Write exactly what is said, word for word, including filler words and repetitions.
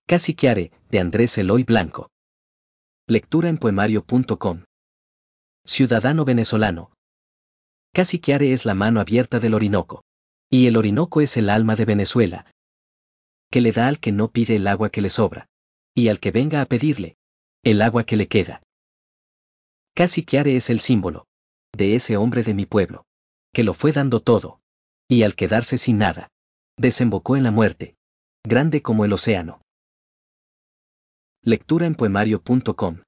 Casi Chiare, de Andrés Eloy Blanco. Lectura en poemario punto com. Ciudadano venezolano. Casi Chiare es la mano abierta del Orinoco. Y el Orinoco es el alma de Venezuela, que le da al que no pide el agua que le sobra, y al que venga a pedirle, el agua que le queda. Casi Chiare es el símbolo de ese hombre de mi pueblo, que lo fue dando todo, y al quedarse sin nada, desembocó en la muerte, grande como el océano. Lectura en poemario punto com.